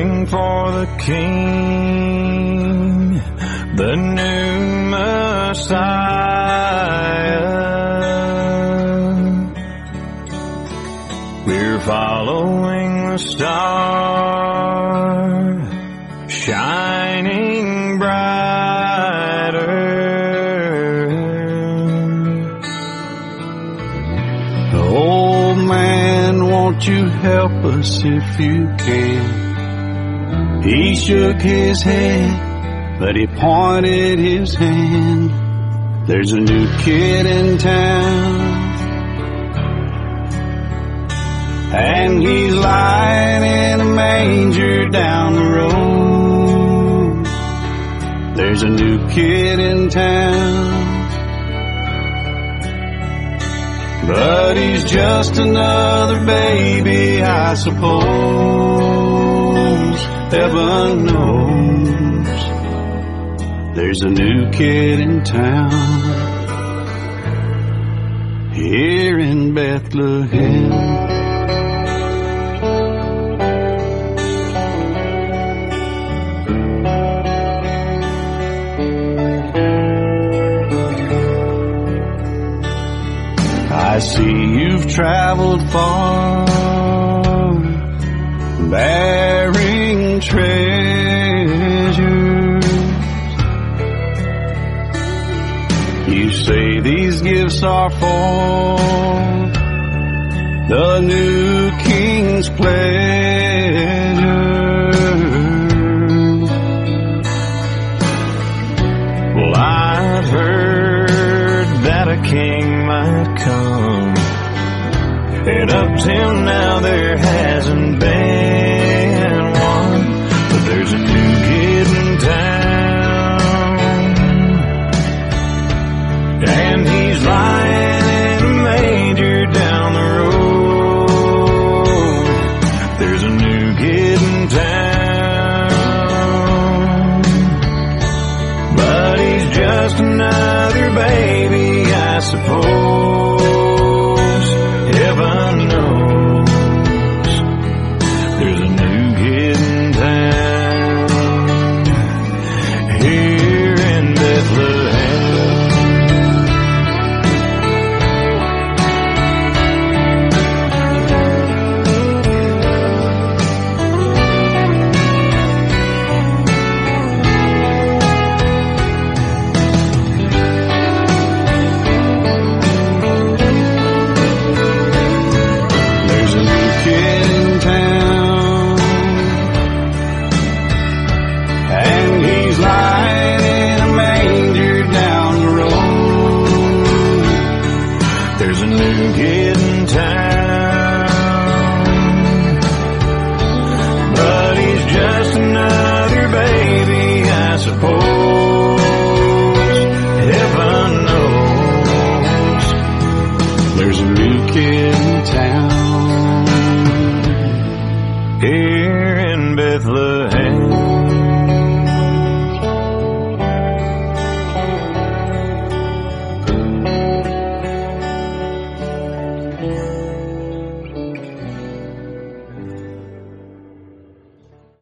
waiting for the King, the new Messiah. We're following the star, shining brighter. Old man, won't you help us if you can? He shook his head, but he pointed his hand. There's a new kid in town, and he's lying in a manger down the road. There's a new kid in town, but he's just another baby, I suppose. Heaven knows there's a new kid in town here in Bethlehem. I see you've traveled far, bearing treasures. You say these gifts are for the new King's pleasure. Well, I've heard that a king might come, and up till now there hasn't been one. But there's a new kid in town, and he's lying in a manger down the road. There's a new kid in town, but he's just another baby, I suppose. Heaven knows there's a new kid in town here in Bethlehem. There's a new kid in town, but he's just another baby, I suppose. Heaven knows there's a new kid in town here in Bethlehem.